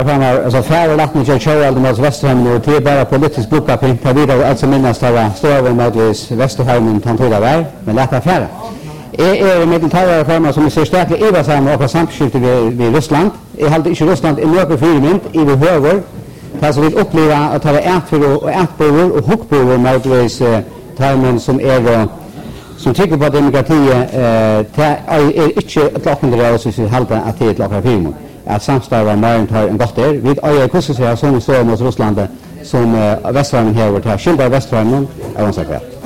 Alltså färre latten jag kör aldrig mot Västerhamn och det är bara politisk bokaping. Jag vet alltså minnas det var stora mot Västerhamn tantoda var, men lätta färre. Är med den tallare former som ser starka översam och samskifte vid Ryssland. Jag hade inte Ryssland i några firmint i behöver. Alltså vi uppleva att ha ätför och ätbor och huckbor mot timern som är som tycker på demokrati är inte ett lackande rörelse som halta att det är ett lackare firmor. Att samstarva med en gott där. Vi är kurser som står mot Ryssland som Västerhamn här och tar skilda Västerhamn av en säkerhet.